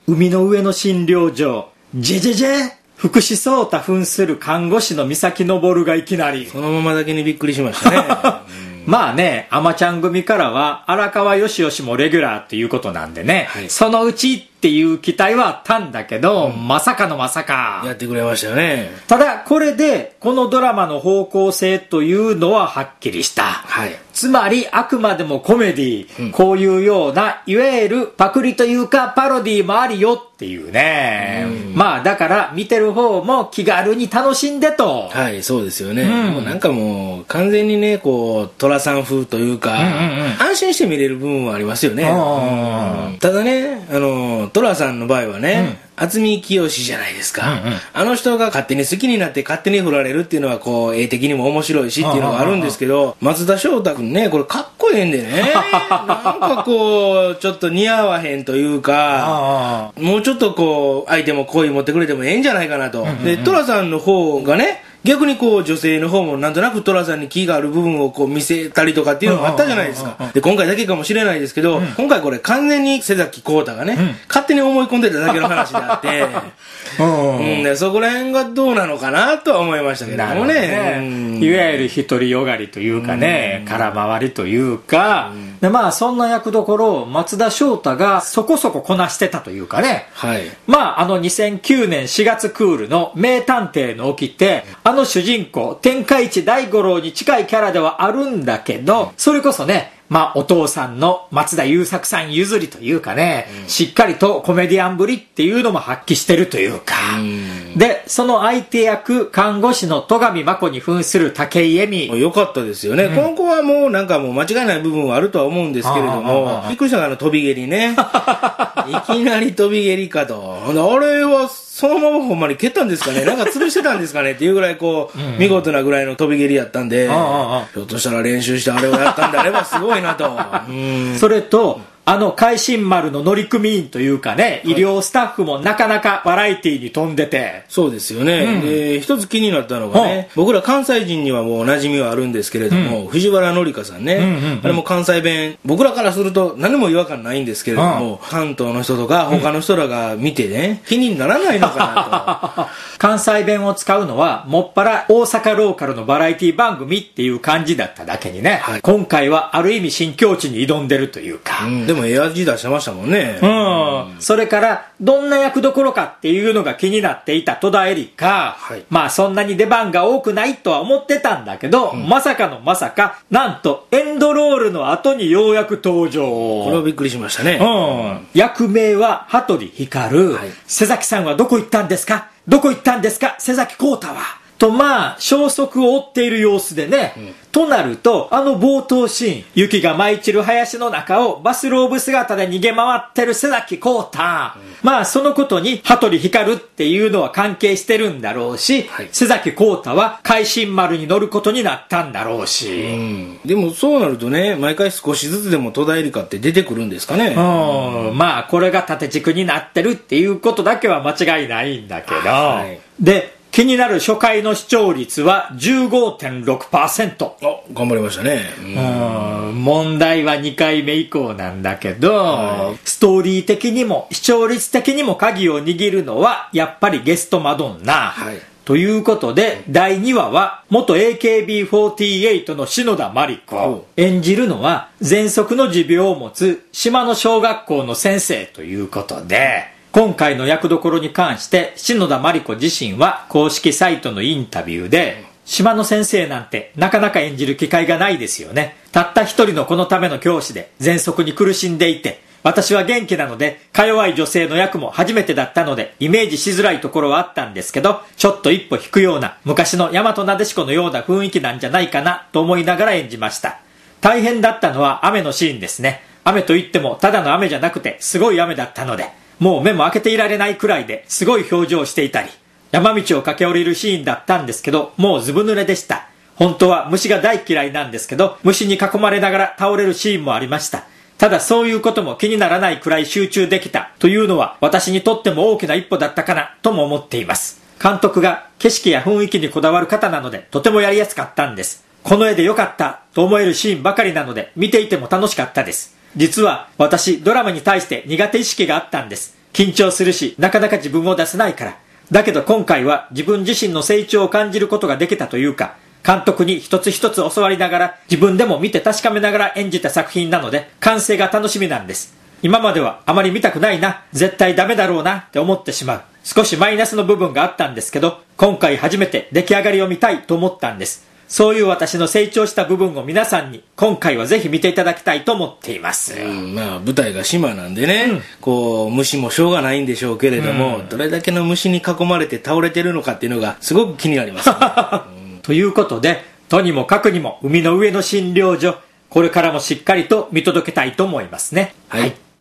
海の上の診療所、ジェジェジェ福士蒼太扮する看護師の三崎昇がいきなり。 そのままだけにびっくりしましたね。 まあね、アマちゃん組からは荒川よしよしもレギュラーっていうことなんでね、はい、そのうちっていう期待はあったんだけど、まさかのまさか。 やってくれましたよね。 ただ、これで、このドラマの方向性というのははっきりした。 はい。 つまり、あくまでもコメディ、こういうような、いわゆるパクリというか、パロディもありよっていうね。まあ、だから、見てる方も気軽に楽しんでと。 はい、そうですよね。もうなんかもう、完全にね、こう、寅さん風というか、安心して見れる部分はありますよね。ただね、寅さんの場合はね、渥美清じゃないですか、あの人が勝手に好きになって勝手に振られるっていうのはこう絵的にも面白いしっていうのがあるんですけど、松田翔太君ね、これかっこええんでねなんかこうちょっと似合わへんというか、もうちょっとこう相手も好意持ってくれてもええんじゃないかなと。で寅さんの方がね、逆にこう女性の方もなんとなく寅さんに気がある部分をこう見せたりとかっていうのがあったじゃないですか。で今回だけかもしれないですけど、今回これ完全に瀬崎浩太がね、勝手に思い込んでただけの話であってでそこら辺がどうなのかなとは思いましたけどもね。 いわゆる独りよがりというかね、空回りというか、でまあそんな役どころを松田翔太がそこそここなしてたというかね、 はい、 まあ2009年4月クールの名探偵の起きて、あの主人公天下一大五郎に近いキャラではあるんだけど、それこそね、まあお父さんの松田優作さん譲りというかね、しっかりとコメディアンぶりっていうのも発揮してるというか、でその相手役看護師の戸上真子に扮する武井絵美、 よかったですよね、この子はもうなんかもう間違いない部分はあるとは思うんですけれども、びっくりしたの飛び蹴りねいきなり飛び蹴りかと、あれはそのままほんまに蹴ったんですかね、なんか潰してたんですかねっていうぐらいこう、見事なぐらいの飛び蹴りやったんで、ひょっとしたら練習してあれをやったんであればすごいなとそれと海進丸の乗組員というかね、医療スタッフもなかなかバラエティに飛んでて。 そうですよね。で、一つ気になったのがね、僕ら関西人にはもう馴染みはあるんですけれども、藤原紀香さんね、あれも関西弁、僕らからすると何も違和感ないんですけれども、関東の人とか他の人らが見てね、気にならないのかなと。 関西弁を使うのはもっぱら大阪ローカルのバラエティ番組っていう感じだっただけにね、今回はある意味新境地に挑んでるというか、 でもエアジ出してましたもんね。 それからどんな役どころかっていうのが気になっていた戸田恵梨香、まあそんなに出番が多くないとは思ってたんだけど、まさかのまさか、なんとエンドロールの後にようやく登場。 これはびっくりしましたね。 役名は羽鳥光、瀬崎さんはどこ行ったんですか、どこ行ったんですか瀬崎浩太はと、まあ消息を追っている様子でね、となると冒頭シーン、雪が舞い散る林の中をバスローブ姿で逃げ回ってる瀬崎浩太、まあそのことに羽鳥光っていうのは関係してるんだろうし、瀬崎浩太は海進丸に乗ることになったんだろうし、 でもそうなるとね、毎回少しずつでも戸田恵梨香って出てくるんですかね。 まあこれが縦軸になってるっていうことだけは間違いないんだけど、で気になる初回の視聴率は 15.6%。 頑張りましたね。 問題は2回目以降なんだけど、ストーリー的にも視聴率的にも鍵を握るのはやっぱりゲストマドンナ。ということで、第2話は元 AKB48 の篠田麻里子。演じるのは喘息の持病を持つ島の小学校の先生ということで、今回の役どころに関して篠田麻里子自身は公式サイトのインタビューで、島の先生なんてなかなか演じる機会がないですよね。たった一人の子のための教師で喘息に苦しんでいて、私は元気なのでか弱い女性の役も初めてだったのでイメージしづらいところはあったんですけど、ちょっと一歩引くような昔の大和なでしこのような雰囲気なんじゃないかなと思いながら演じました。大変だったのは雨のシーンですね。雨といってもただの雨じゃなくてすごい雨だったので、もう目も開けていられないくらいですごい表情をしていたり、山道を駆け下りるシーンだったんですけど、もうずぶ濡れでした。本当は虫が大嫌いなんですけど、虫に囲まれながら倒れるシーンもありました。ただそういうことも気にならないくらい集中できたというのは私にとっても大きな一歩だったかなとも思っています。監督が景色や雰囲気にこだわる方なのでとてもやりやすかったんです。この絵で良かったと思えるシーンばかりなので見ていても楽しかったです。実は私ドラマに対して苦手意識があったんです。 緊張するし、なかなか自分を出せないから。だけど今回は自分自身の成長を感じることができたというか、監督に一つ一つ教わりながら、自分でも見て確かめながら演じた作品なので、完成が楽しみなんです。今まではあまり見たくないな、絶対ダメだろうなって思ってしまう。少しマイナスの部分があったんですけど、今回初めて出来上がりを見たいと思ったんです。そういう私の成長した部分を皆さんに今回はぜひ見ていただきたいと思っています。 まあ舞台が島なんでね、こう虫もしょうがないんでしょうけれども、どれだけの虫に囲まれて倒れてるのかっていうのがすごく気になります、ね。 ということで、とにもかくにも海の上の診療所、これからもしっかりと見届けたいと思いますね。 はい。